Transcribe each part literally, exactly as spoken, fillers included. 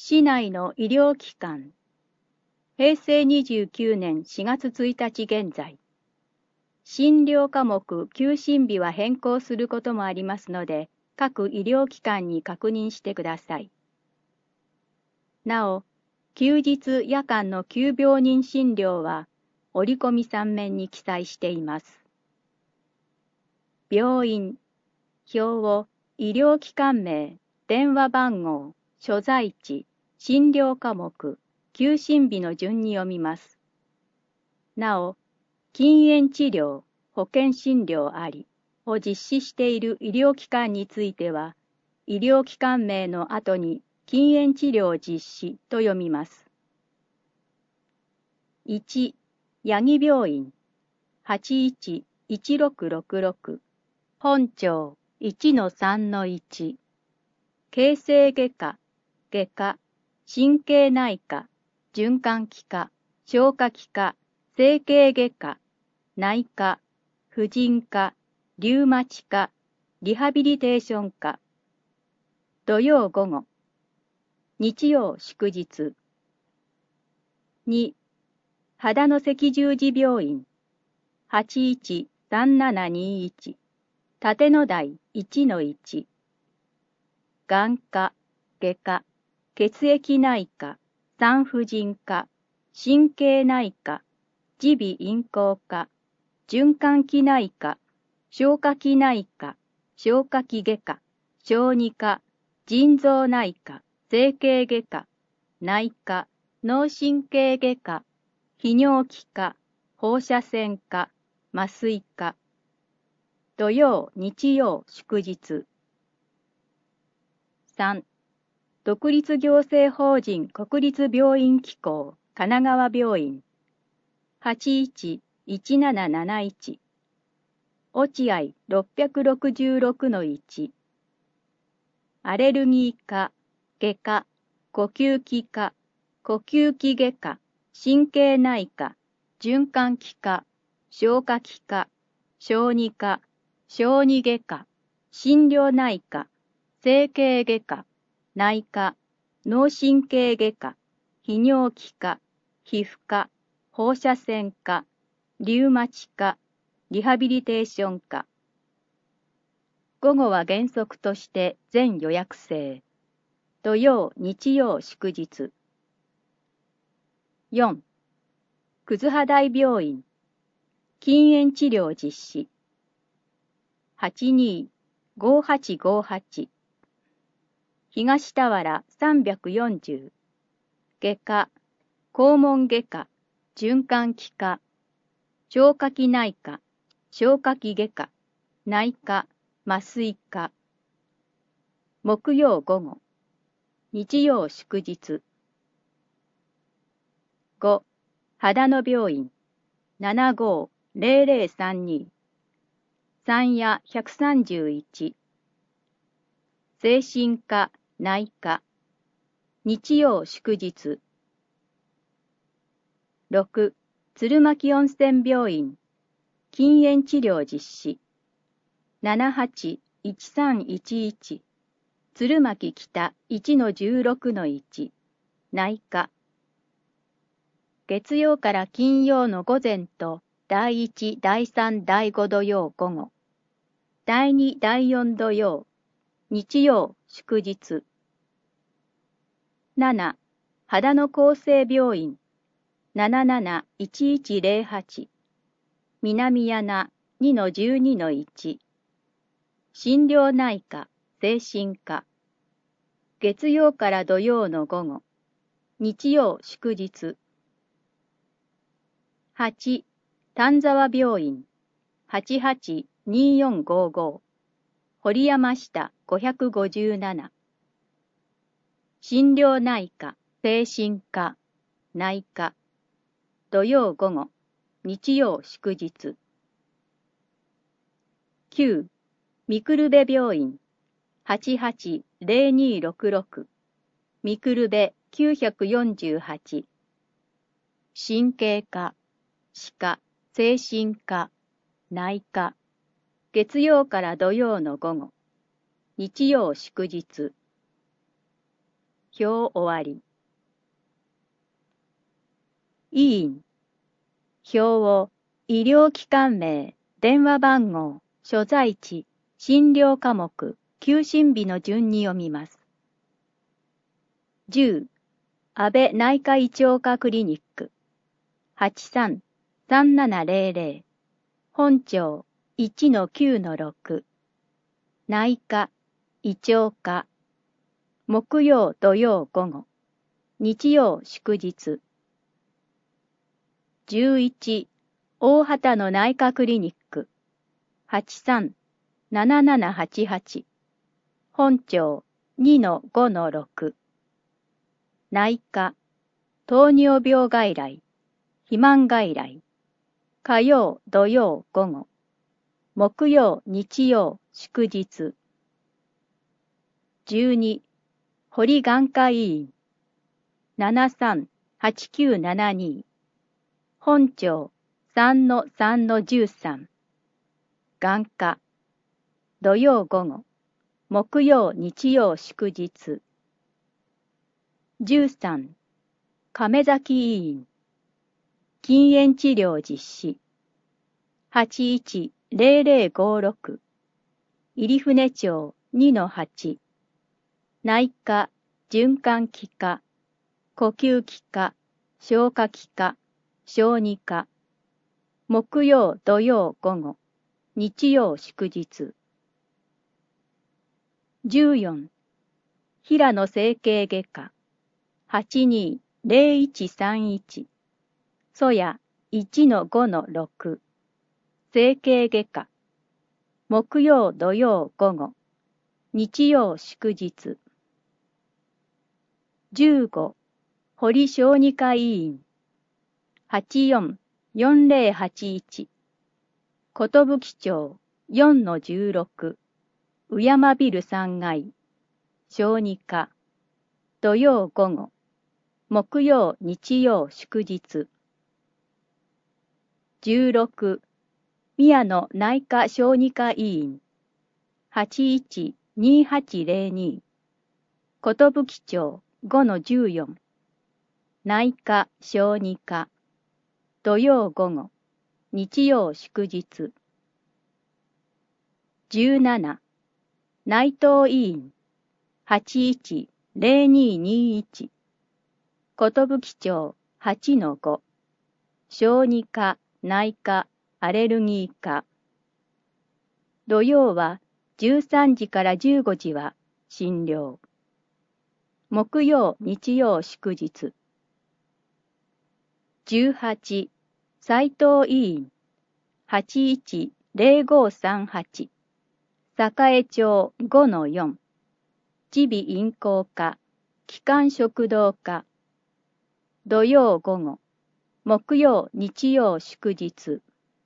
市内の医療機関、へいせいにじゅうきゅうねんしがつついたち現在、診療科目休診日は変更することもありますので、各医療機関に確認してください。なお、休日夜間の急病人診療は、折り込みさん面に記載しています。病院、表を医療機関名、電話番号、所在地、診療科目、休診日の順に読みます。なお、禁煙治療、保険診療ありを実施している医療機関については、医療機関名の後に禁煙治療実施と読みます。いち、八木病院 はちいちいちろくろくろく 本庁 いちのさんのいち 形成外科、外科、神経内科、循環器科、消化器科、整形外科、内科、婦人科、リウマチ科、リハビリテーション科。土曜午後、日曜祝日。に、秦野赤十字病院 はちいちさんななにいち 立野台 いちのいち 眼科、外科、血液内科、産婦人科、神経内科、耳鼻咽喉科、循環器内科、消化器内科、消化器外科、小児科、腎臓内科、整形外科、内科、脳神経外科、泌尿器科、放射線科、麻酔科。土曜、日曜、祝日。さん、独立行政法人国立病院機構神奈川病院 はちいちいちなななないち 落合 ろっぴゃくろくじゅうろくのいち アレルギー科、外科、呼吸器科、呼吸器外科、神経内科、循環器科、消化器科、小児科、小児外科、心療内科、整形外科、内科、脳神経外科、泌尿器科、皮膚科、放射線科、リウマチ科、リハビリテーション科。午後は原則として全予約制。土曜、日曜、祝日。よん、葛葉台病院、禁煙治療実施。はちにーごーはちごーはち、東田原さんびゃくよんじゅう、外科、肛門外科、循環器科、消化器内科、消化器外科、内科、麻酔科。木曜午後、日曜祝日。ご、秦野病院 ななごーぜろぜろさんに、山谷ひゃくさんじゅういち、精神科、内科。日曜祝日。ろく、鶴巻温泉病院禁煙治療実施。ななはちいちさんいちいち、鶴巻北 いちのじゅうろくのいち、内科。月曜から金曜の午前とだいいち、だいさん、だいご土曜午後。だいに、だいよん土曜。日曜祝日。なな、秦野厚生病院 なななないちいちぜろはち、南柳 にのじゅうにのいち、心療内科、精神科。月曜から土曜の午後。日曜祝日。はち、丹沢病院 はちはちにーよんごーごー、堀山下ごひゃくごじゅうなな。心療内科、精神科、内科。土曜午後、日曜祝日。きゅう、みくるべ病院 はちはちぜろにーろくろく、みくるべきゅうよんはち。神経科、歯科、精神科、内科。月曜から土曜の午後。日曜祝日。 表終わり。委員。表を医療機関名、電話番号、所在地、診療科目、休診日の順に読みます。じゅう、安倍内科胃腸科クリニック。はちさん さんななぜろぜろ。本庁 いちのきゅうのろく。内科、胃腸科。木曜土曜午後。日曜祝日。じゅういち、大畑の内科クリニック。はちさん ななななはちはち。本庁 にのごのろく。内科、糖尿病外来、肥満外来。火曜土曜午後。木曜日曜祝日。じゅうに、堀眼科医院。ななさん はちきゅうななに。本庁 さんのさんのじゅうさん。眼科。土曜午後。木曜日曜祝日。じゅうさん、亀崎医院。禁煙治療実施。はちいちぜろぜろごろく。入船町 にのはち。内科、循環器科、呼吸器科、消化器科、小児科。木曜土曜午後。日曜祝日。じゅうよん、平野整形外科。はちにぜろいちさんいち。そや いちのごのろく。整形外科。木曜土曜午後。日曜祝日。じゅうご、堀小児科医院。はちよん よんぜろはちいち。寿町 よんのじゅうろく。宇山ビルさん階。小児科。土曜午後。木曜日曜祝日。じゅうろく、宮野内科小児科医院。はちいちにはちぜろに。寿町 ごのじゅうよん。内科小児科。土曜午後。日曜祝日。じゅうなな、内藤医院。はちいちぜろににいち。寿町 はちのご。小児科、内科、アレルギー科。土曜はじゅうさんじからじゅうごじは診療。木曜、日曜祝日。じゅうはち、斉藤医院。はちいちぜろごさんはち。栄町 ごのよん。耳鼻咽喉科、気管食道科。土曜午後。木曜、日曜祝日。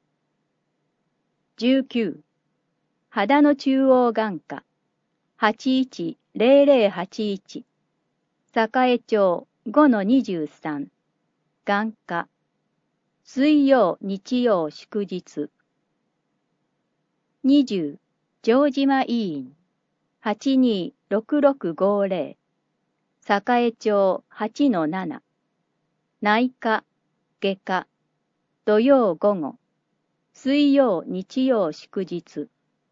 じゅうきゅう、秦野中央眼科。はちいちぜろぜろはちいち。栄町 ごのにじゅうさん。眼科。水曜、日曜祝日。にじゅう、城島医院。はちにろくろくごぜろ。栄町 はちのなな。内科、外科。土曜午後。水曜、日曜祝日。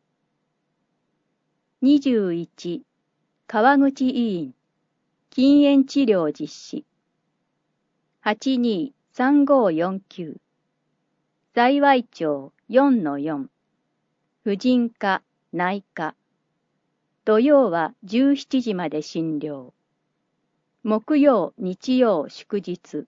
にじゅういち、川口医院。禁煙治療実施。はちにさんごよんきゅう。幸町 よんのよん。婦人科、内科。土曜はじゅうしちじまで診療。木曜、日曜祝日。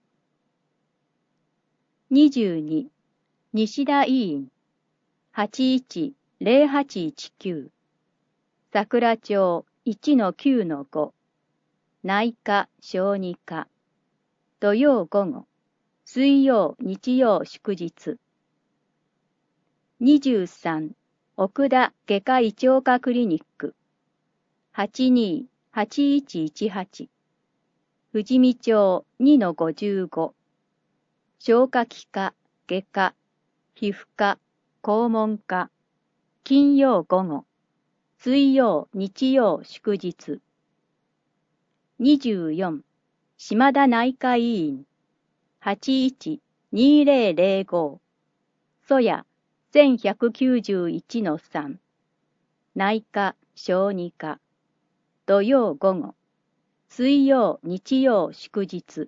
にじゅうに、西田医院。はちいちぜろはちいちきゅう。桜町 いちのきゅうのご。内科、小児科。土曜午後。水曜、日曜祝日。にじゅうさん、奥田外科胃腸科クリニック。はちにはちいちいちはち。富士見町 にのごじゅうご。消化器科、外科、皮膚科、肛門科。金曜午後。水曜、日曜祝日。 にじゅうよん、島田内科医院、はちいちにぜろぜろご、そやせんひゃくきゅうじゅういちのさん、内科、小児科、土曜午後、水曜、日曜、祝日。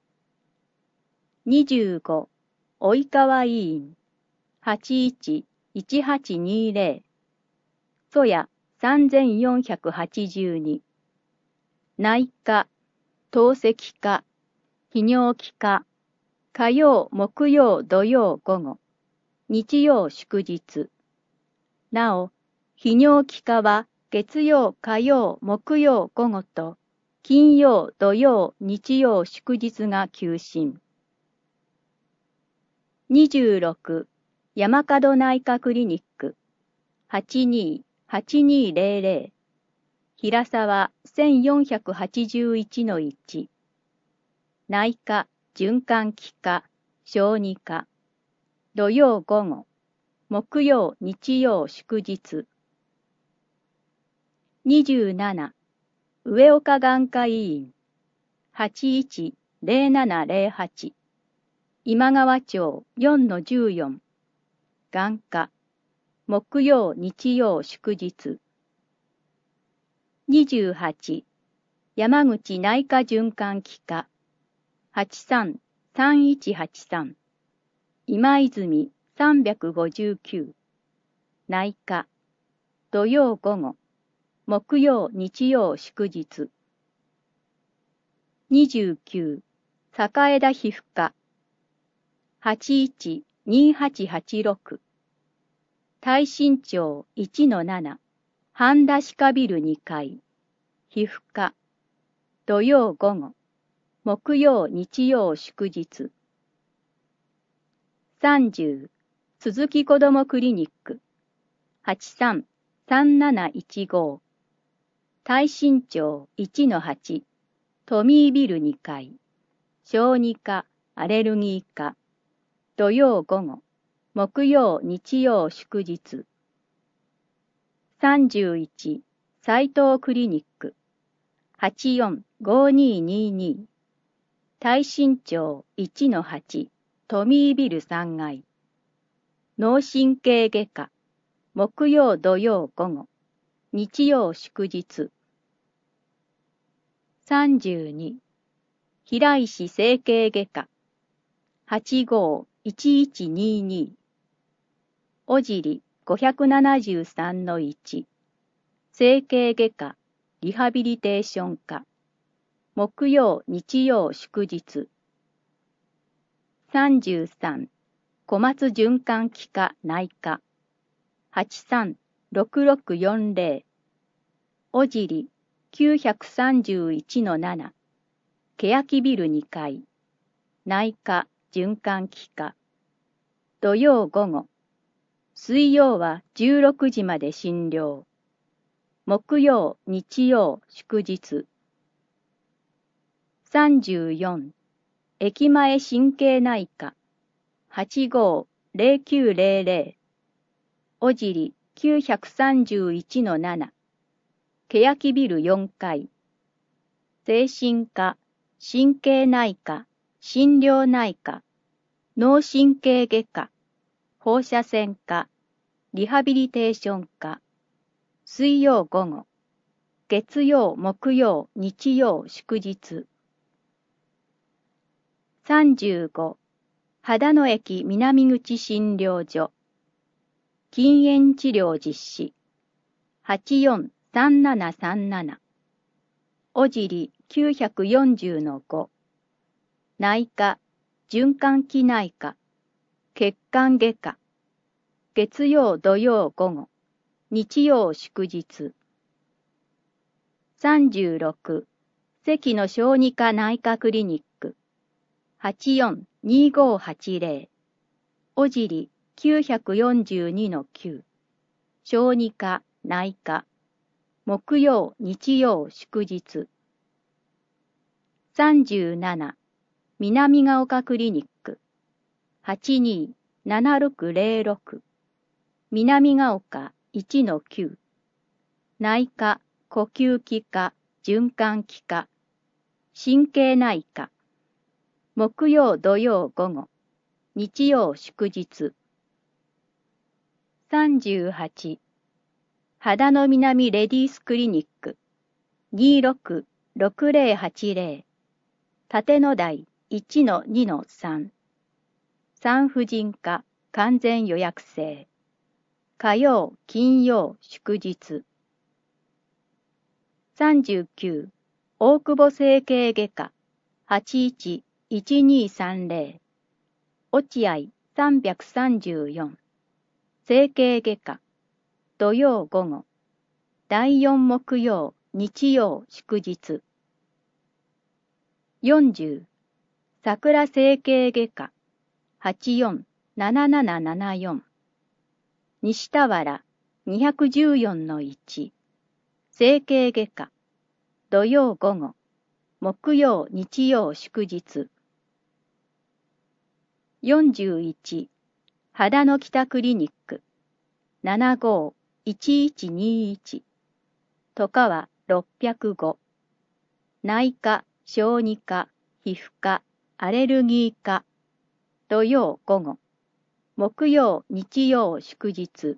にじゅうご、及川医院、はちいちいちはちにぜろ、そやさんぜんよんひゃくはちじゅうに、内科、透析科、泌尿器科、火曜、木曜、土曜午後、日曜祝日。なお、泌尿器科は月曜、火曜、木曜午後と、金曜、土曜、日曜祝日が休診。にじゅうろく、山門内科クリニック、はちにーはちにーぜろぜろ、平沢せんよんひゃくはちじゅういちのいち、内科、循環器科、小児科、土曜午後、木曜、日曜祝日。にじゅうなな、上岡眼科医院、はちいちぜろななぜろはち、今川町よんのじゅうよん、眼科、木曜、日曜祝日。にじゅうはち、山口内科循環器科、はちさんさんいちはちさん、今泉さんごきゅう、内科、土曜午後、木曜、日曜祝日。にじゅうきゅう、栄田皮膚科、はちいちにはちはちろく、大新町いちのなな、半田歯科ビルにかい、皮膚科、土曜午後、木曜、日曜祝日。さんじゅう、鈴木子どもクリニック、はちさんさんなないちご、大新町いちのはち、トミービルにかい、小児科、アレルギー科、土曜午後、木曜、日曜祝日。さんじゅういち、斉藤クリニック、はちよんごににに、大新町いちのはち、トミービルさんがい、脳神経外科、木曜土曜午後、日曜祝日。さんじゅうに、平石整形外科、はちごいちいちにに、小尻ごななさんのいち、整形外科、リハビリテーション科、木曜、日曜祝日。さんじゅうさん、小松循環器科内科、はちさんろくろくよんぜろ、小尻きゅうさんいちのなな、欅ビルにかい、内科、循環器科、土曜午後、水曜はじゅうろくじまで診療、木曜、日曜祝日。さんじゅうよん、駅前神経内科、はちごぜろきゅうぜろぜろ、小尻きゅうさんいちのなな、欅ビルよんかい、精神科、神経内科、心療内科、脳神経外科、放射線科、リハビリテーション科、水曜午後、月曜、木曜、日曜祝日。さんじゅうご、秦野駅南口診療所、禁煙治療実施、はちよんさんななさんなな、小尻きゅうよんぜろのご、内科、循環器内科、血管外科、月曜土曜午後、日曜祝日。さんじゅうろく、関の小児科内科クリニック、はちよんにごはちぜろ、小尻きゅうよんにのきゅう、小児科内科、木曜日曜祝日。さんじゅうなな、南ヶ丘クリニック、はちにーななろくぜろろく、南ヶ丘いちのきゅう、内科、呼吸器科、循環器科、 神経内科。木曜土曜午後。日曜祝日。さんじゅうはち。秦野南レディースクリニック。にろくろくぜろはちぜろ。縦の台 いちのにのさん。産婦人科完全予約制。火曜、金曜、祝日。さんじゅうきゅう。大久保整形外科 はちいちいちにさんぜろ。落合さんさんよん。整形外科。土曜午後。だいよん木曜、日曜、祝日。よんじゅう。桜整形外科。はちよんななななななよん。西田原にいちよんのいち。整形外科。土曜午後。木曜、日曜、祝日。よんじゅういち。秦野北クリニック。ななごいちいちにいち。外川ろっぴゃくご。内科、小児科、皮膚科、アレルギー科。土曜午後。木曜、日曜、祝日。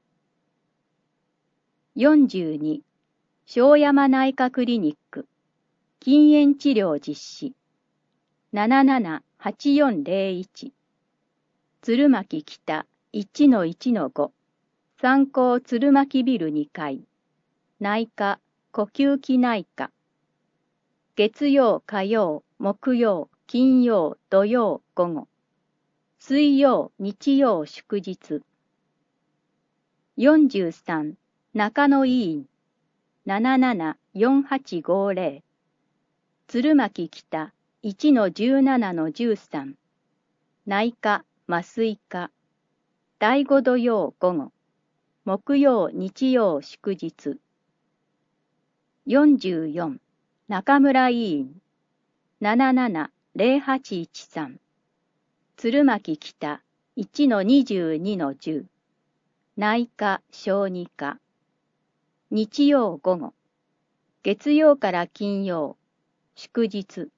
よんじゅうに。庄山内科クリニック。禁煙治療実施。ななななはちよんぜろいち。鶴巻北 いちのいちのご。三高鶴巻ビルにかい。内科、呼吸器内科。月曜、火曜、木曜、金曜、土曜、午後。水曜、日曜、祝日。よんじゅうさん。中野医院。ななななよんはちごぜろ。鶴巻北 いちのじゅうななのじゅうさん。内科、麻酔科。だいご土曜午後。木曜、日曜、祝日。よんじゅうよん。中村医院。ななななぜろはちいちさん。鶴巻北 いちのにじゅうにのじゅう。内科、小児科。日曜午後。月曜から金曜。祝日。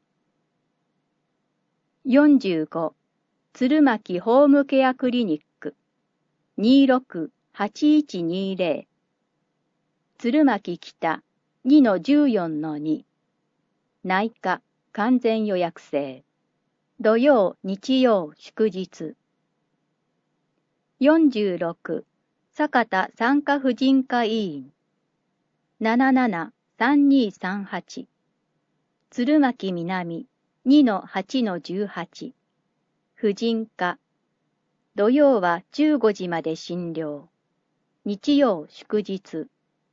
よんじゅうご。鶴巻ホームケアクリニック。にろくはちいちにぜろ。鶴巻北 にのじゅうよんのに。内科、完全予約制。土曜、日曜、祝日。よんじゅうろく。酒田産科婦人科医院。ななななさんにさんはち。鶴巻南 にのはちのじゅうはち。婦人科。土曜はじゅうごじまで診療。日曜祝日。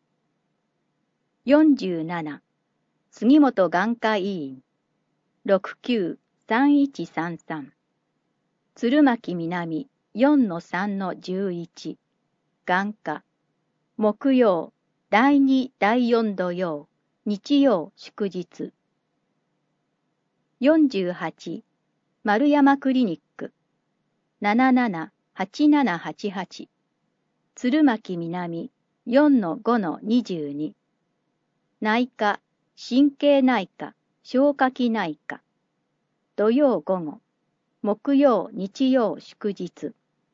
よんじゅうなな。杉本眼科医院。ろくきゅうさんいちさんさん。鶴巻南 よんのさんのじゅういち。眼科。木曜、だいにだいよん土曜、日曜祝日。よんじゅうはち。丸山クリニック。ななななはちななはちはち。鶴巻南 よんのごのにじゅうに。内科、神経内科、消化器内科。土曜午後。木曜、日曜祝日。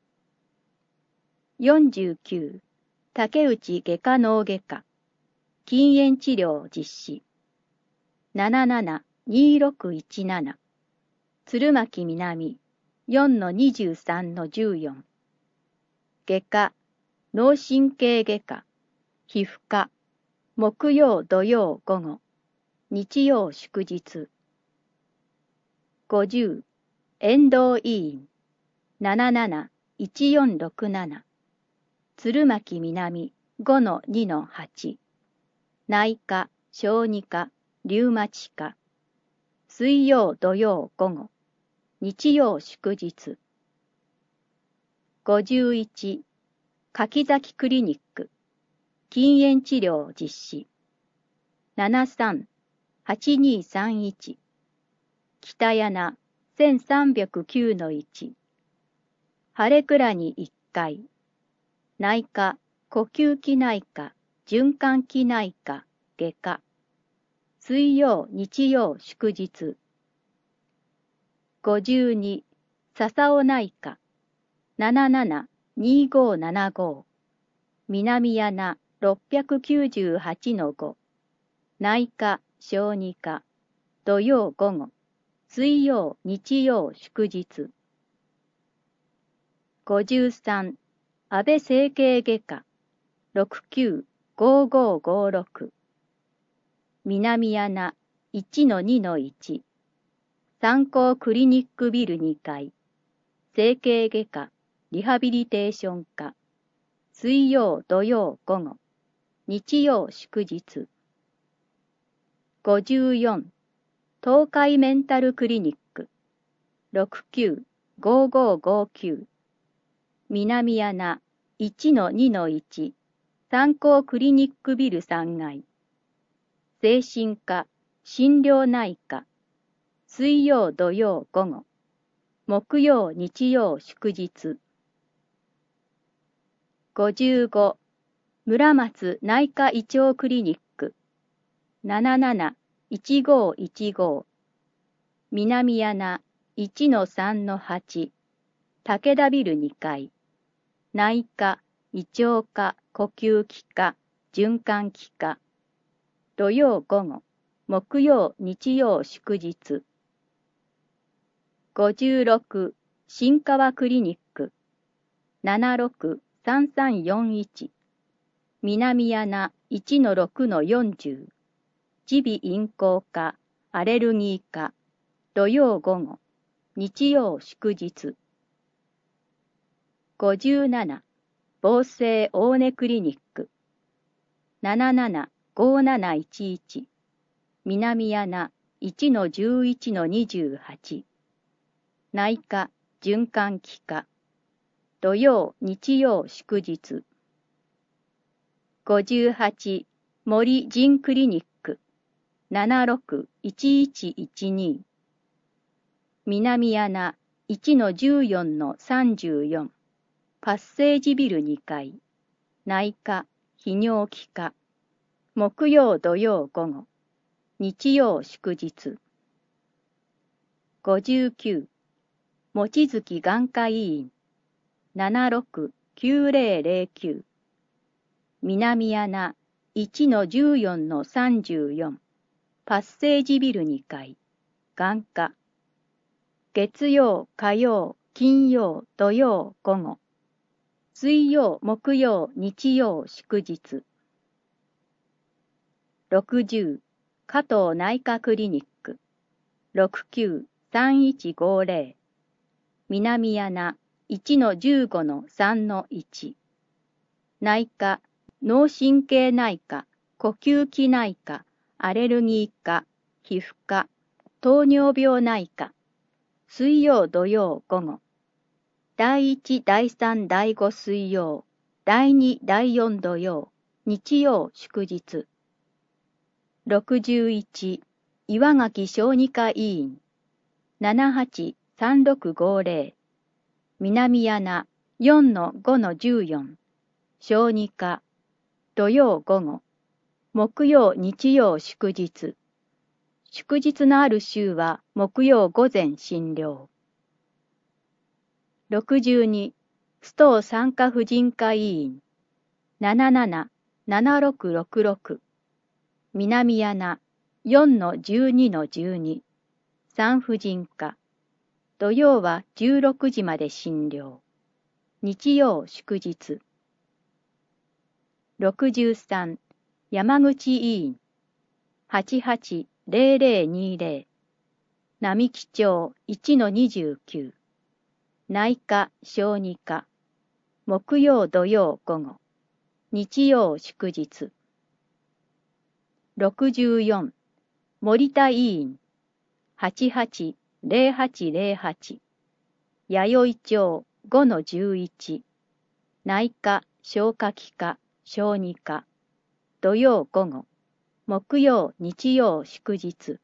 よんじゅうきゅう。竹内外科脳外科。禁煙治療実施。ななななにろくいちなな。鶴巻南 よんのにじゅうさんのじゅうよん。外科、脳神経外科、皮膚科。木曜土曜午後。日曜祝日。ごじゅう。遠藤医院。なななないちよんろくなな。鶴巻南 ごのにのはち。内科、小児科、リウマチ科。水曜土曜午後。日曜祝日。ごじゅういち。柿崎クリニック。禁煙治療実施。ななさんはちにさんいち。北柳 せんさんびゃくきゅうのいち。晴れ倉にいっかい。内科、呼吸器内科、循環器内科、外科。 水曜、日曜、祝日。ごじゅうに、笹尾内科。なななな、にごななご。南穴ろっぴゃくきゅうじゅうはちのご。内科、小児科。土曜午後。水曜、日曜、祝日。ごじゅうさん、安倍整形外科。ろくきゅうごごごろく。南穴いちのにのいち。三高クリニックビルにかい。整形外科、リハビリテーション科。水曜、土曜午後。日曜、祝日。ごじゅうよん、東海メンタルクリニック。ろくきゅうごごごきゅう。南穴いちのにのいち。三高クリニックビルさんがい。精神科、心療内科。水曜、土曜午後。木曜、日曜、祝日。ごじゅうご、村松内科胃腸クリニック。なななな、いちごいちご。南穴いちのさんのはち。武田ビルにかい。内科、胃腸科、呼吸器科、循環器科。土曜午後、木曜、日曜、祝日。ごじゅうろく、新川クリニック。ななろくさんさんよんいち。南穴いちのろくのよんじゅう。耳鼻咽喉科、アレルギー科。土曜午後、日曜、祝日。ごじゅうなな、防生大根クリニック。ななななごなないちいち。南穴いちのじゅういちのにじゅうはち。内科、循環器科。土曜、日曜、祝日。ごじゅうはち、森仁クリニック。ななろくいちいちいちに。南穴いちのじゅうよんのさんじゅうよん。パッセージビルにかい。内科、泌尿器科。木曜、土曜午後。日曜、祝日。ごじゅうきゅう、望月眼科医院。ななろくきゅうぜろぜろきゅう。南穴いちのじゅうよんのさんじゅうよん。パッセージビルにかい。眼科。月曜、火曜、金曜、土曜午後。水曜、木曜、日曜、祝日。ろくじゅう、加藤内科クリニック。ろくきゅうさんいちごぜろ。南穴いちのじゅうごのさんのいち。内科、脳神経内科、呼吸器内科、アレルギー科、皮膚科、糖尿病内科。水曜、土曜午後。だいいち、だいさん、だいご水曜。だいに、だいよん土曜。日曜、祝日。ろくじゅういち、岩垣小児科医院。ななはちさんろくごぜろ。南穴よんのごのじゅうよん。小児科。土曜午後。木曜、日曜、祝日。祝日のある週は木曜午前診療。ろくじゅうに、須藤産科婦人科医院。なななな、ななろくろくろく。南穴よんのじゅうにのじゅうに。産婦人科。土曜はじゅうろくじまで診療。日曜祝日。ろくじゅうさん、山口医院。はちはちぜろぜろにぜろ。並木町いちのにじゅうきゅう。内科、小児科。木曜、土曜午後。日曜祝日。ろくじゅうよん、森田医院。はちはちぜろはちぜろはち。弥生町ごのじゅういち。内科、消化器科、小児科。土曜午後。木曜、日曜祝日。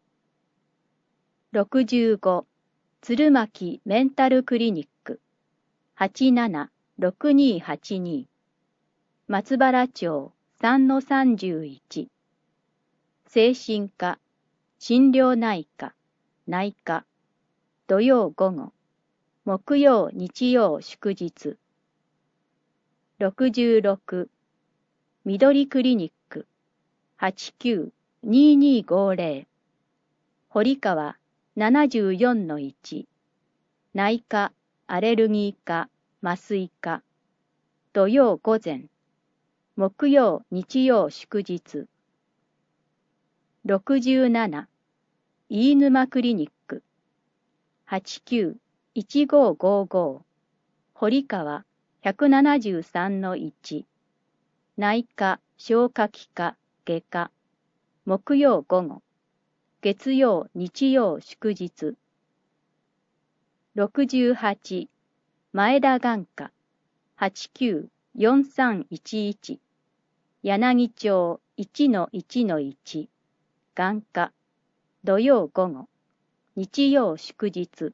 ろくじゅうご、鶴巻メンタルクリニック。はちななろくにはちに。松原町さんのさんじゅういち。 精神科、心療内科、内科、土曜午後、木曜日曜祝日。ろくじゅうろく、緑クリニック、はちきゅうにーにーごーぜろ、堀川 ななじゅうよんのいち、内科、アレルギー科、麻酔科、土曜午前、木曜日曜祝日。ろくじゅうなな、飯沼クリニック、はちきゅういちごーごーごー、堀川 ひゃくななじゅうさんのいち、内科、消化器科、外科、木曜午後、月曜日曜祝日。ろくじゅうはち、前田眼科、はちきゅうよんさんいちいち、柳町 いちのいちのいち、眼科、土曜午後、日曜祝日。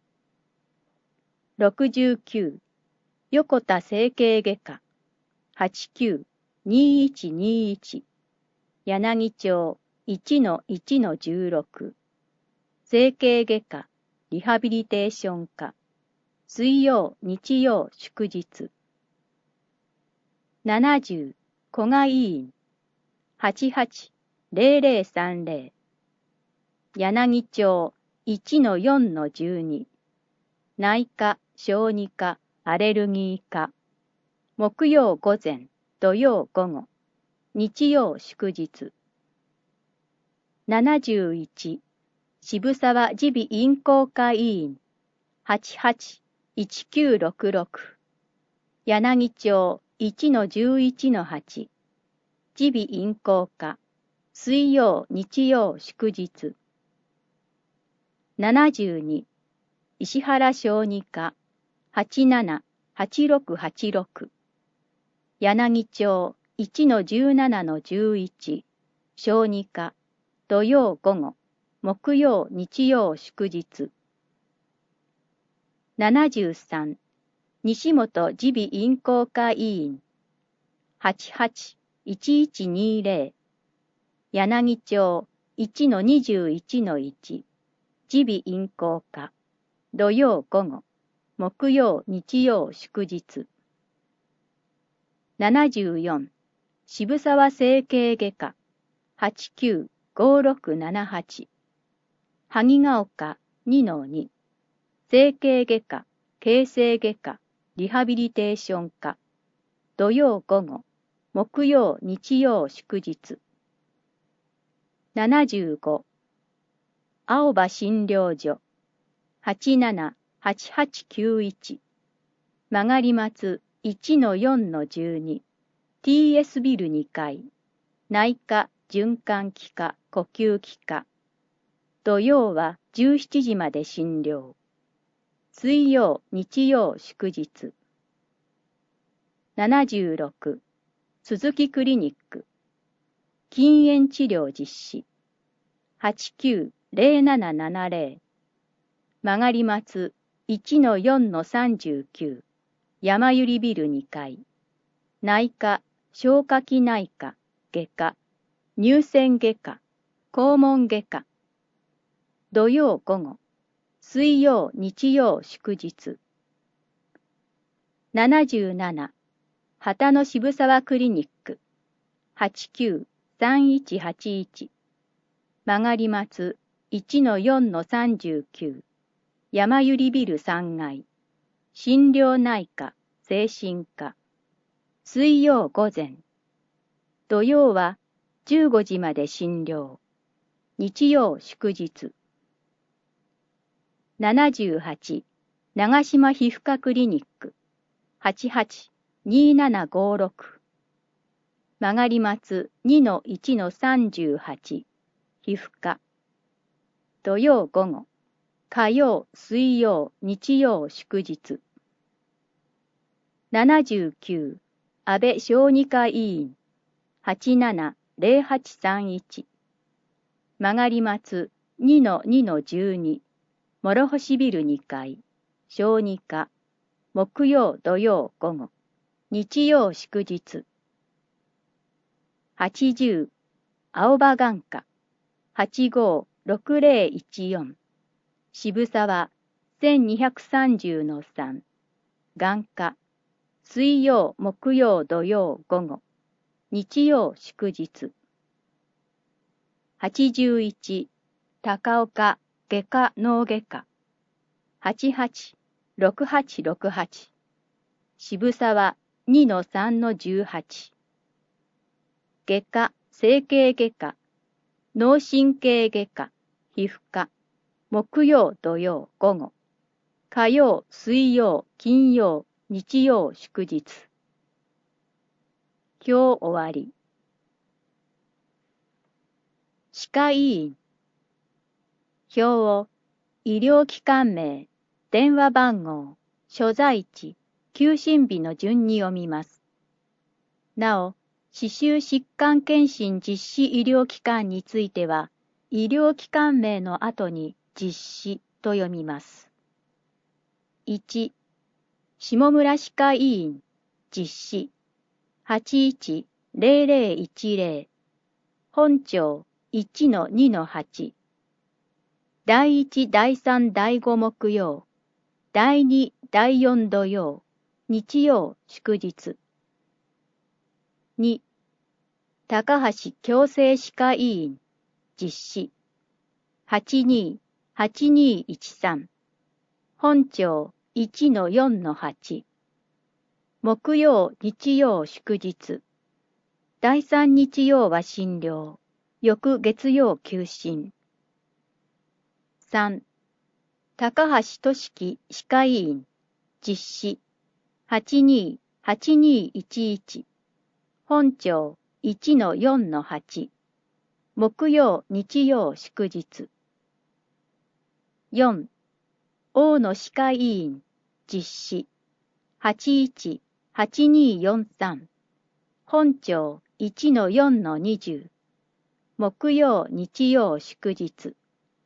ろくじゅうきゅう、横田整形外科、はちきゅうにいちにいち、柳町 いちのいちのじゅうろく、整形外科、リハビリテーション科、水曜日曜祝日。ななじゅう、古賀医院、はちはちぜろぜろさんぜろ、柳町 いちのよんのじゅうに、内科、小児科、アレルギー科、木曜午前、土曜午後、日曜祝日。ななじゅういち、渋沢耳鼻咽喉科医院、はちはちいちきゅうろくろく、柳町 いちのじゅういちのはち、耳鼻咽喉科、水曜日曜祝日。ななじゅうに、石原小児科、はちななはちろくはちろく、柳町 いちのじゅうななのじゅういち、小児科、土曜午後、木曜日曜祝日。ななじゅうさん、西本耳鼻咽喉科医院、はちはちいちいちにぜろ、柳町 いちのにじゅういちのいち、耳鼻咽喉科、土曜午後、木曜日曜祝日。ななじゅうよん、渋沢整形外科、はちきゅうごろくななはち、萩ヶ丘 にのに、整形外科、形成外科、リハビリテーション科、土曜午後、木曜日曜祝日。ななじゅうご、青葉診療所、はちななはちはちきゅういち、曲がり松 いちのよんのじゅうに、ティーエス ビルにかい、内科、循環器科、呼吸器科。土曜はじゅうしちじまで診療。水曜、日曜祝日。ななじゅうろく、鈴木クリニック。禁煙治療実施。はちきゅうぜろななななぜろ。曲がり松 いちのよんのさんじゅうきゅう、山百合ビルにかい。内科、消化器内科、外科、乳腺外科、肛門外科。土曜午後、水曜日曜祝日。ななじゅうなな、旗の渋沢クリニック、はちきゅうさんいちはちいち、曲がり松 いちのよんのさんじゅうきゅう、山百合ビルさんがい、心療内科、精神科。水曜午前。土曜はじゅうごじまで診療。日曜祝日。ななじゅうはち、長島皮膚科クリニック、はちはちにななごろく。曲がり松 にのいちのさんじゅうはち、皮膚科。土曜午後、火曜、水曜、日曜祝日。ななじゅうきゅう、安倍小児科医院、はちななぜろはちさんいち。曲がり松 にのにのじゅうに、諸星ビルにかい、小児科。木曜、土曜午後、日曜祝日。はちじゅう、 青葉眼科 はちごーろくぜろいちよん 渋沢 せんにひゃくさんじゅうのさん 眼科水曜木曜土曜午後日曜祝日はちじゅういち高岡外科脳外科はちはちろくはちろくはち渋沢 にのさんのじゅうはち外科整形外科脳神経外科皮膚科木曜土曜午後火曜水曜金曜日曜祝日今日終わり歯科医院表を医療機関名電話番号所在地休診日の順に読みます。なお、歯周疾患検診実施医療機関については、医療機関名の後に実施と読みます。いち、下村歯科医院実施 はちいちぜろぜろいちぜろ 本庁 いちのにのはち だいいちだいさんだいご木曜だいにだいよん土曜日曜祝日に高橋矯正歯科医院実施 はちにはちにいちさん 本庁 いちのよんのはち 木曜日曜祝日だいさん日曜は診療翌月曜休診さん高橋俊樹歯科医院実施 はちにはちにいちいち 本庁 いちのよんのはち 木曜日曜祝日よん大野歯科医院実施 はちいちはちによんさん 本庁 いちのよんのにじゅう 木曜日曜祝日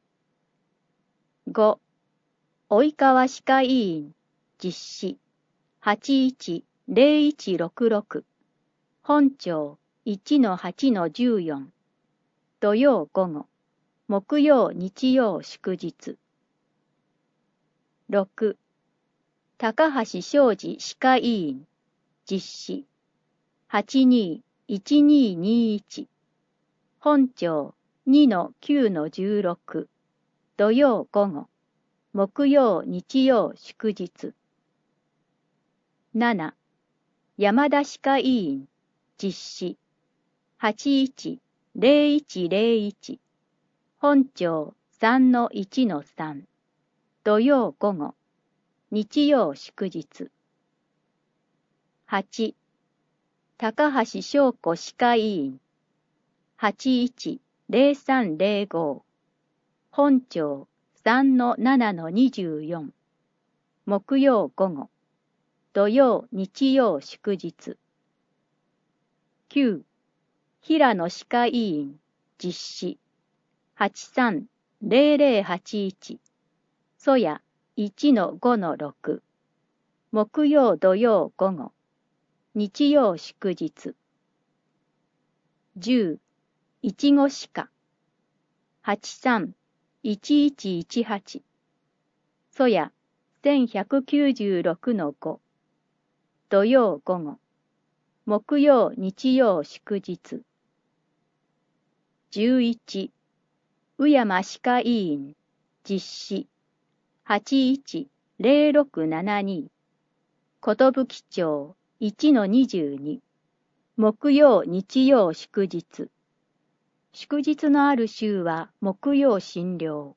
ご及川歯科医院実施 はちいちぜろいちろくろく 本庁 いちのはちのじゅうよん 土曜午後木曜日曜祝日ろく高橋昌司歯科医院実施 はちにいちににいち 本庁 にのきゅうのじゅうろく 土曜午後木曜日曜祝日なな山田歯科医院実施 はちいちぜろいちぜろいち 本庁 さんのいちのさん 土曜午後日曜祝日はち高橋翔子歯科医院はちいちぜろさんぜろご 本庁 さんのななのにじゅうよん 木曜午後土曜日曜祝日きゅう平野歯科医院実施 はちさんぜろぜろはちいち 曽谷 いちのごのろく 木曜土曜午後日曜祝日じゅういちご歯科はちさんいちいちいちはち 曽谷 せんひゃくきゅうじゅうろくのご 土曜午後木曜日曜祝日じゅういち宇山歯科医院実施 はちいちぜろろくななに 寿町 いちのにじゅうに 木曜日曜祝日祝日のある週は木曜診療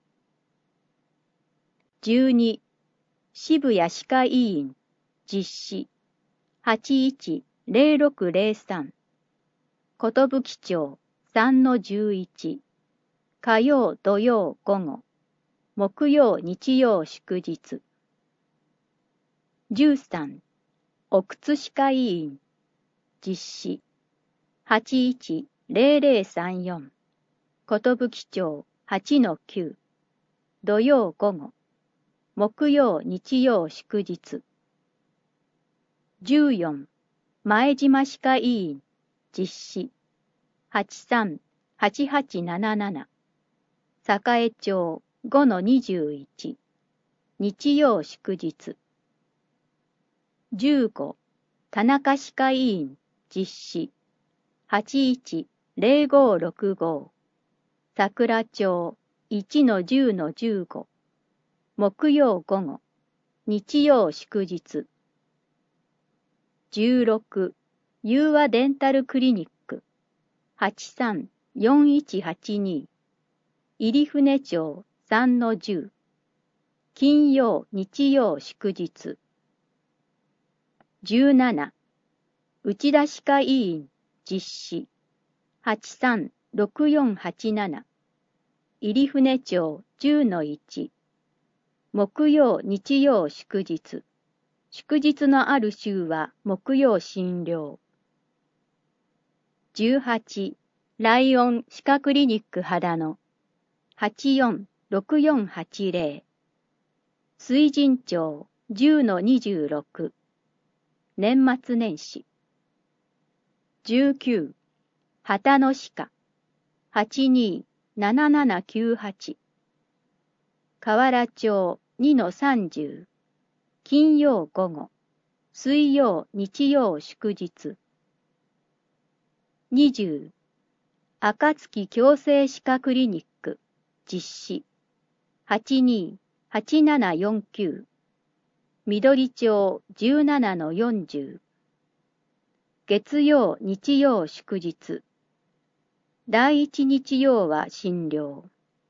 じゅうに渋谷歯科医院実施 はちいちぜろろくぜろさん 寿町 さんのじゅういち 火曜土曜午後木曜日曜祝日じゅうさん奥津歯科医院実施 はちいちぜろぜろさんよん 寿町 はちのきゅう 土曜午後木曜日曜祝日じゅうよん前島歯科医院実施 はちさんはちはちなななな。栄町ごのにじゅういち。日曜祝日。じゅうご。田中歯科医院実施。はちいちゼロごろくご。桜町いちのじゅうのじゅうご。木曜午後。日曜祝日。じゅうろく。友和デンタルクリニック。はちさんよんいちはちに。入船町さんのじゅう。金曜日曜祝日。じゅうなな。内田歯科医院実施。はちさんろくよんはちなな。入船町じゅうのいち。木曜日曜祝日。祝日のある週は木曜診療。じゅうはち。ライオン歯科クリニック秦野。はちよんろくよんはちゼロ。水神町じゅうのにじゅうろく。年末年始。じゅうきゅう。秦野歯科。はちにななななきゅうはち。河原町にのさんじゅう。金曜午後。水曜日曜祝日。にじゅう。暁矯正歯科クリニック実施。はちにはちななよんきゅう。緑町じゅうななのよんじゅう。月曜日曜祝日。第一日曜は診療。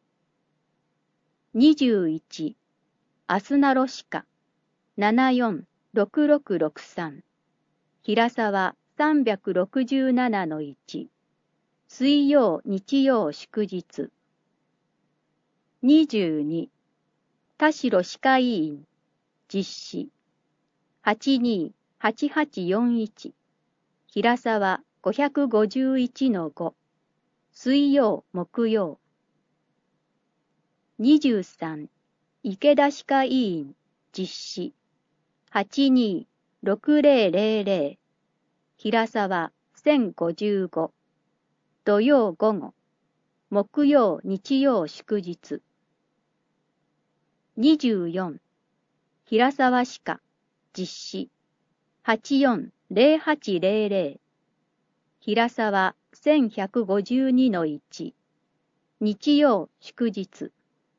にじゅういち。アスナロ歯科。ななよんろくろくろくさん。平沢さんびゃくろくじゅうななのいち。水曜日曜祝日。にじゅうに。田代歯科医院実施。はちにはちはちよんいち。平沢ごひゃくごじゅういちのご。水曜木曜。にじゅうさん。池田歯科医院実施。はちにろくゼロゼロゼロ。平沢せんごじゅうご。土曜午後。木曜日曜祝日。にじゅうよん。平沢歯科実施。はちよんゼロはちゼロゼロ。平沢せんひゃくごじゅうにのいち。日曜祝日。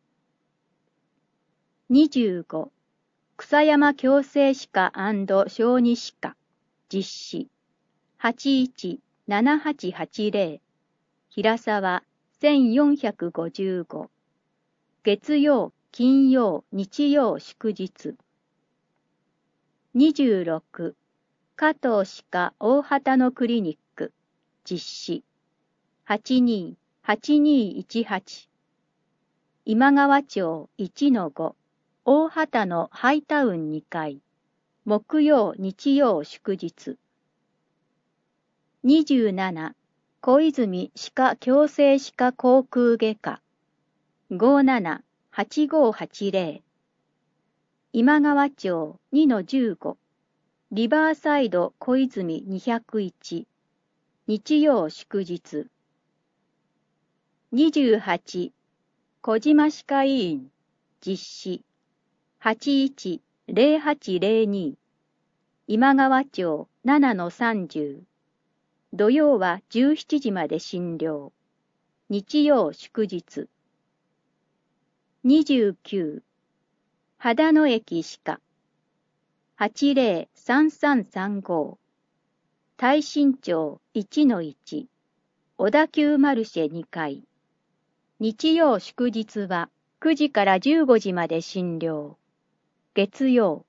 にじゅうご。草山矯正歯科&小児歯科実施。はちいちななはちはちゼロ。平沢せんよんひゃくごじゅうご。月曜、金曜、日曜祝日。にじゅうろく。加藤歯科大畑のクリニック実施。はちにはちにいちはち。今川町いちのご。大畑のハイタウンにかい。木曜、日曜祝日。にじゅうなな。小泉歯科矯正歯科口腔外科。ごななはちごはちゼロ。今川町にのじゅうご。リバーサイド小泉にひゃくいち。日曜祝日。にじゅうはち。小島歯科医院実施。はちいちゼロはちゼロに。今川町ななのさんじゅう。土曜はじゅうしちじまで診療。日曜祝日。にじゅうきゅう。秦野駅歯科。はちゼロさんさんさんご。大新町いちのいち。小田急マルシェにかい。日曜祝日はくじからじゅうごじまで診療。月曜。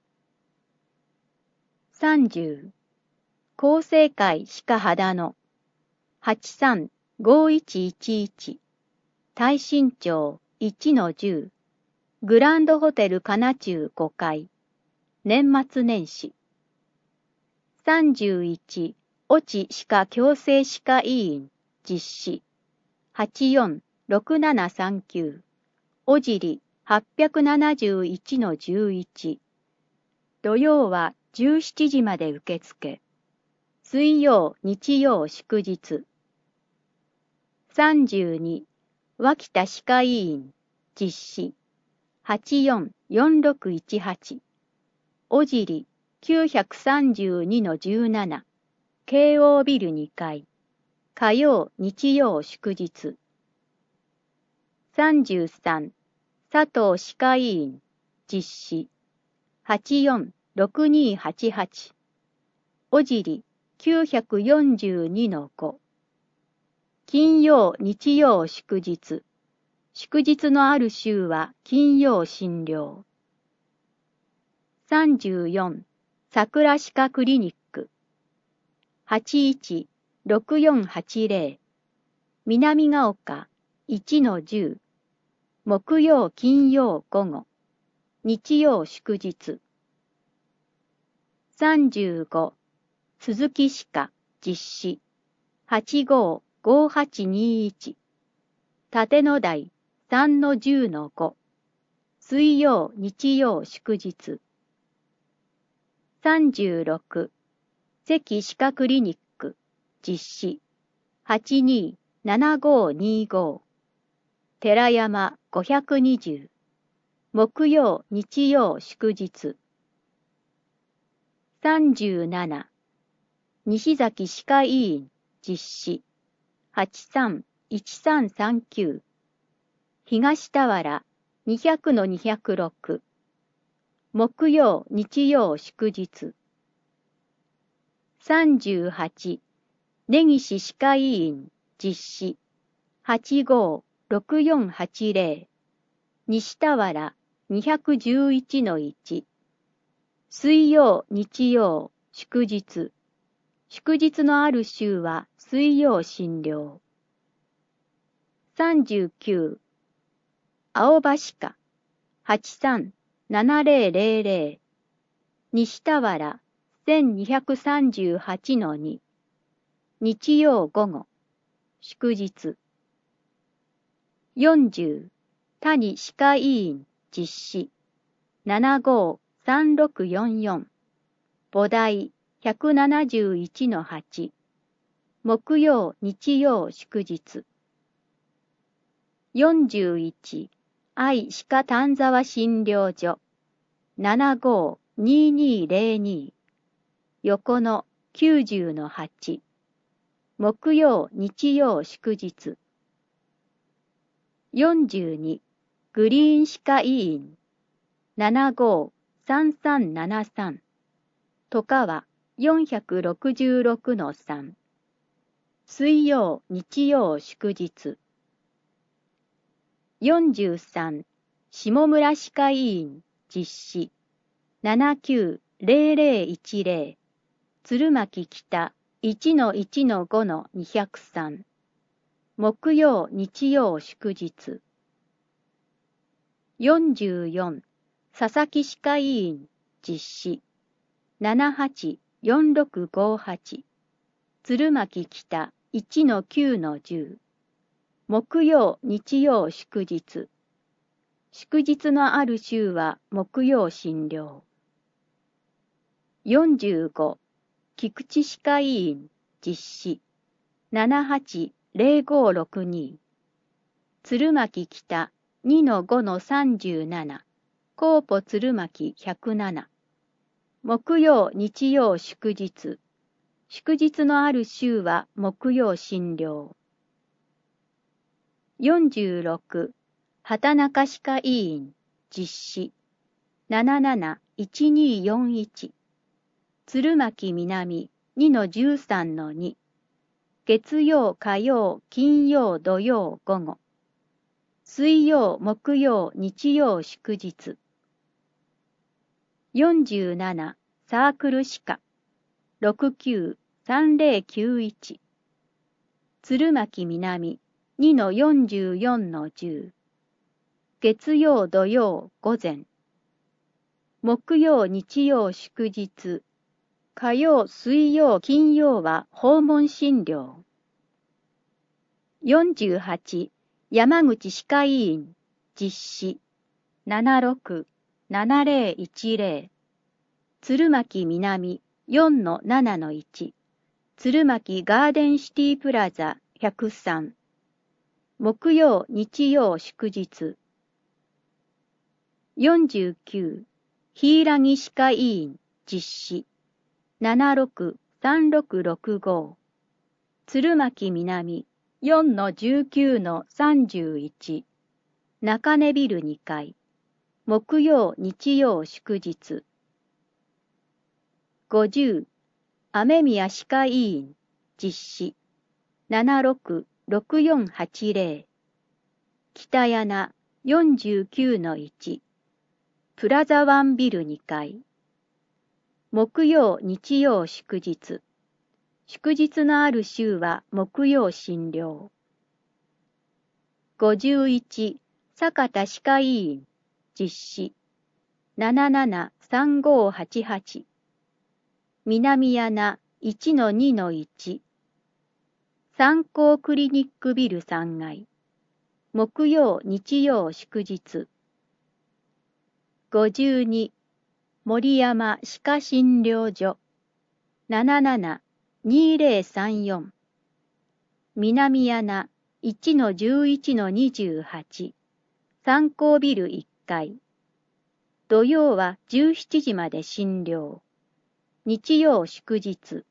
さんじゅう。厚生会歯科秦野。はちさんごいちいちいち。大新町いちのじゅう。グランドホテルかな中ごかい。年末年始。さんじゅういち。越智歯科矯正歯科医院実施。はちよんろくななさんきゅう。小尻はっぴゃくななじゅういちのじゅういち。土曜はじゅうしちじまで受付。水曜、日曜祝日。 さんじゅうに、脇田歯科医院、実施、はちよんよんろくいちはち、おじりきゅうさんにのじゅうなな、京王ビルにかい、火曜、日曜祝日。さんじゅうさん、佐藤歯科医院、実施、はちよんろくにはちはち、おじりきゅうよんにのご、金曜、日曜祝日。祝日のある週は金曜診療。さんじゅうよん、桜歯科クリニック。はちいちろくよんはちゼロ、南ヶ丘いちのじゅう、木曜金曜午後、日曜祝日。さんじゅうご、鈴木歯科実施、はちごごはちにいち、立野台さんのじゅうのご、水曜日曜祝日。さんじゅうろく、関歯科クリニック実施、はちにななごにご、寺山ごひゃくにじゅう、木曜日曜祝日。さんじゅうなな、西崎歯科医院実施、はちさんいちさんさんきゅう、東田原にひゃくのにひゃくろく、木曜日曜祝日。さんじゅうはち、根岸歯科医院実施、はちごろくよんはちゼロ、西田原にひゃくじゅういちのいち、水曜日曜祝日。祝日のある週は水曜診療。さんじゅうきゅう、青葉歯科はちさんななゼロゼロゼロ、西田原せんにひゃくさんじゅうはちのに、日曜午後、祝日。よんじゅう、谷歯科医院実施、ななごさんろくよんよん、菩提ひゃくななじゅういちのはち、木曜日曜祝日。よんじゅういち、愛歯科丹沢診療所、ななごににゼロに、横のきゅうじゅうのはち、木曜日曜祝日。よんじゅうに、グリーン歯科医院、ななごさんさんななさん、戸川よんろくろくのさん、水曜日曜祝日。よんじゅうさん、下村歯科医院実施、ななきゅうゼロゼロいちゼロ、鶴巻北いちのいちのごのにひゃくさん、木曜日曜祝日。よんじゅうよん、佐々木歯科医院実施、ななはちよんろくごはち、鶴巻北いちのきゅうのじゅう、木曜日曜祝日。祝日のある週は木曜診療。よんじゅうご、菊池歯科医院実施、ななはちゼロごろくに、鶴巻北にのごのさんじゅうなな、コーポ鶴巻ひゃくなな、木曜日曜祝日。祝日のある週は木曜診療。よんじゅうろく、畑中歯科医院実施、なななないちによんいち、鶴巻南にのじゅうさんのに、月曜火曜金曜土曜午後、水曜木曜日曜祝日。よんじゅうなな、サークル歯科ろくきゅうさんゼロきゅういち、鶴巻南にのよんじゅうよんのじゅう、月曜土曜午前、木曜日曜祝日、火曜水曜金曜は訪問診療。よんじゅうはち、山口歯科医院実施、ななろくななゼロいちゼロ、鶴巻南よんのななのいち、鶴巻ガーデンシティプラザひゃくさん、 木曜、日曜、祝日。よんじゅうきゅう、柊歯科医院、実施。ななろく、さんろくろくご。鶴巻南、よんのじゅうきゅうのさんじゅういち。中根ビルにかい。木曜、日曜、祝日。ごじゅう、雨宮歯科医院、実施。ななろくろくよんはちぜろ。北柳、よんじゅうきゅうのいち。プラザワンビルにかい。木曜、日曜、祝日。祝日のある週は木曜診療。ごじゅういち、酒田歯科医院、実施。ななななさんごはちはち。南柳 いちのにのいち。三幸クリニックビルさんがい。木曜、日曜、祝日。ごじゅうに、森山歯科診療所。ななななにぜろさんよん。南柳 いちのじゅういちのにじゅうはち。三幸ビルいっかい。土曜はじゅうしちじまで診療。日曜祝日。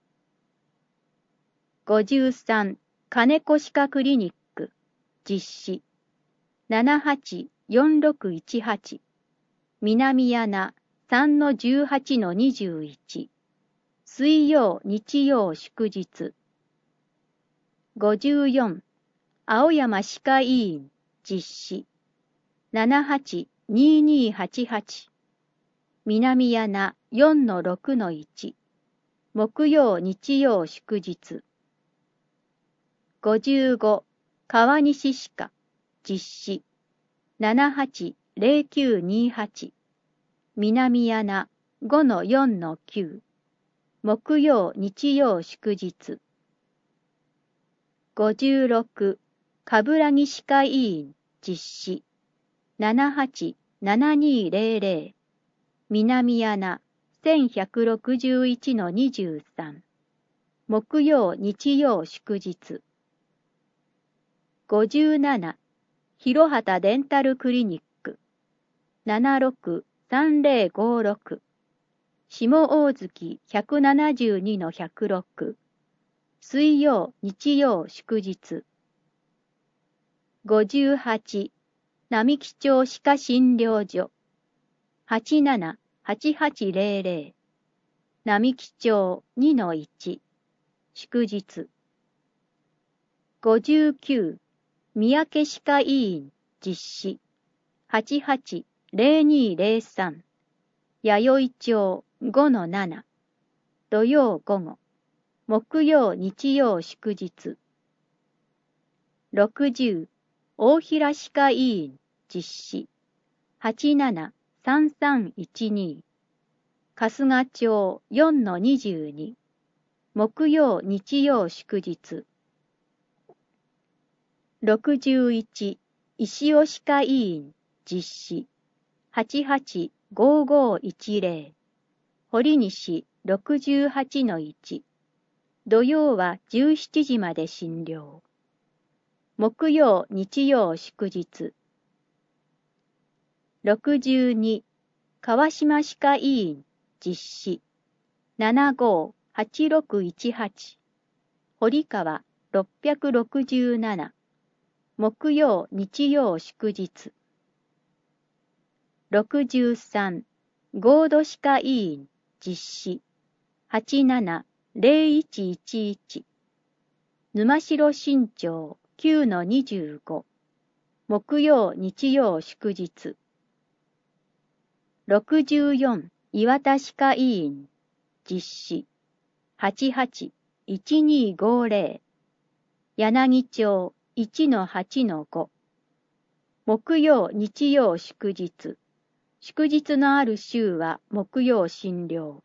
ごじゅうさん、金子歯科クリニック、実施。ななはちよんろくいちはち。南柳さんのじゅうはちのにじゅういち。水曜、日曜祝日。ごじゅうよん、青山歯科医院、実施。ななはちににはちはち。南柳よんのろくのいち。木曜、日曜祝日。ごじゅうご、川西歯科、実施。ななはちぜろきゅうにはち。南柳ごのよんのきゅう。木曜、日曜祝日。ごじゅうろく、冠城歯科医院、実施。ななはちななにぜろぜろ。南柳せんひゃくろくじゅういちのにじゅうさん。木曜、日曜祝日。ごじゅうなな、広畑デンタルクリニック。ななろくさんぜろごろく。下大月ひゃくななじゅうにのひゃくろく。水曜、日曜祝日。ごじゅうはち、並木町歯科診療所。はちななはちはちぜろぜろ。並木町にのいち。祝日。ごじゅうきゅう、三宅歯科医院、実施。はちはちぜろにぜろさん。弥生町ごのなな。土曜午後。木曜、日曜祝日。ろくじゅう、大平歯科医院、実施。はちななさんさんいちに。春日町よんのにじゅうに。木曜、日曜祝日。ろくじゅういち、石尾歯科医院、実施。はちはちごごいちぜろ。堀西ろくじゅうはちのいち。土曜はじゅうしちじまで診療。木曜、日曜祝日。ろくじゅうに、川島歯科医院、実施。ななごはちろくいちはち。堀川ろっぴゃくろくじゅうなな。木曜、日曜祝日。ろくじゅうさん、合土歯科医院、実施。はちななぜろいちいちいち。沼城新町きゅうのにじゅうご。木曜、日曜祝日。ろくじゅうよん、岩田歯科医院、実施。はちはちいちにごぜろ。柳町いちのはちのご。木曜、日曜祝日。祝日のある週は木曜診療。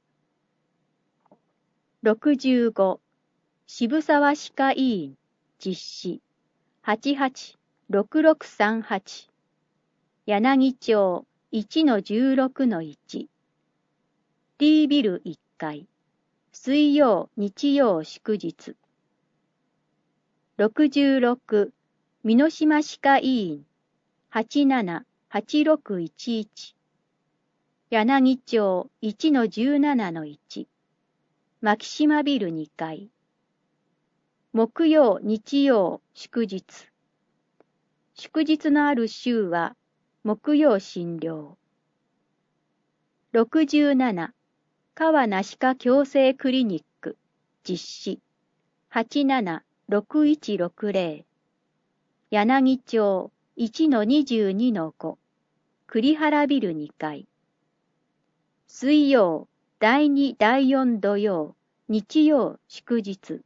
ろくじゅうご、渋沢歯科医院、実施。はちはちろくろくさんはち。柳町いちのじゅうろくのいち。T ビルいっかい。水曜、日曜祝日。ろくじゅうろく、 美島歯科医院はちななはちろくいちいち柳町 いちのじゅうななのいち 牧島ビルにかい木曜日曜祝日祝日のある週は木曜診療ろくじゅうなな川名歯科矯正クリニック実施はちななろくいちろくぜろ柳町 いちのにじゅうにのご 栗原ビルにかい水曜だいにだいよん土曜日曜祝日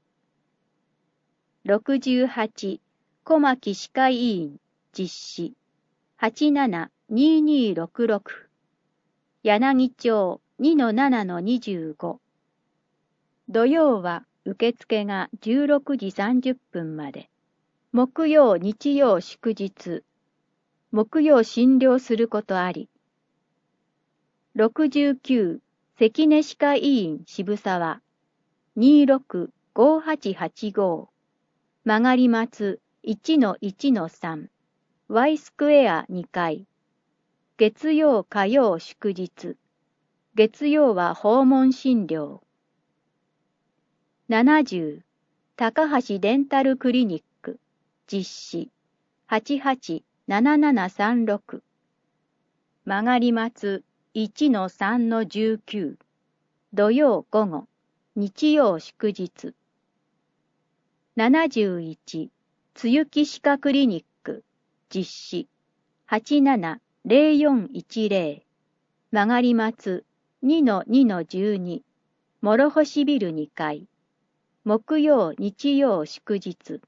ろくじゅうはち小牧歯科医院実施はちななににろくろく柳町 にのななのにじゅうご土曜は受付がじゅうろくじさんじゅっぷんまで木曜日曜祝日木曜診療することありろくじゅうきゅう関根歯科医院渋沢 にろくごはちはちご 曲がり松 いちのいちのさん Y スクエアにかい月曜火曜祝日月曜は訪問診療ななじゅう高橋デンタルクリニック実施はちはちななななさんろく曲がり松 いちのさんのじゅうきゅう土曜午後日曜祝日ななじゅういちつゆき歯科クリニック実施はちななぜろよんいちぜろ曲がり松 にのにのじゅうに 諸星ビルにかい木曜日曜祝日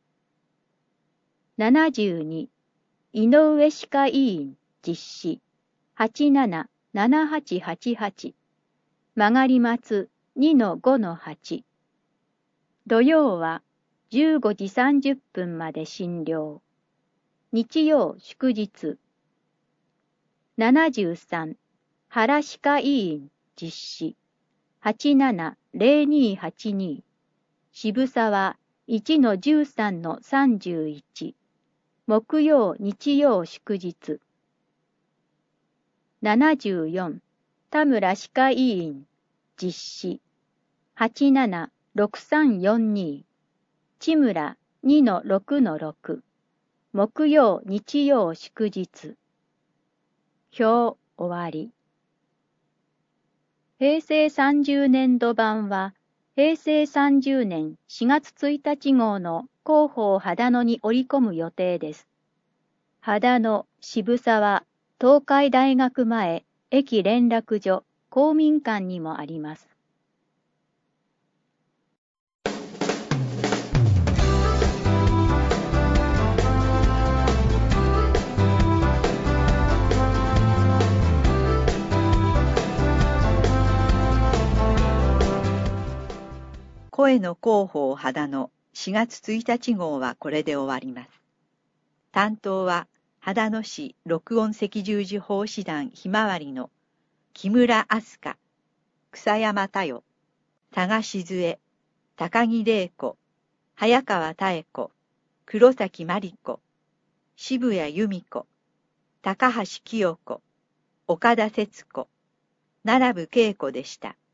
ななじゅうに井上歯科医院実施はちななななはちはちはち曲がり松 にのごのはち土曜はじゅうごじさんじゅっぷんまで診療日曜祝日ななじゅうさん原歯科医院実施はちななぜろにはちに渋沢 いちのじゅうさんのさんじゅういち木曜日曜祝日ななじゅうよん田村歯科医院実施はちななろくさんよんに千村 にのろくのろく木曜日曜祝日表終わり平成さんじゅうねんど版は平成さんじゅうねんしがつついたち号の広報秦野に織り込む予定です。秦野、渋沢、東海大学前、駅連絡所、公民館にもあります。 声の広報秦野しがつついたち号はこれで終わります。担当は秦野市録音赤十字奉仕団ひまわりの木村飛鳥、草山太代、佐賀静江、高木玲子、早川妙子、黒崎真理子、渋谷由美子、高橋清子、岡田節子、奈良部恵子でした。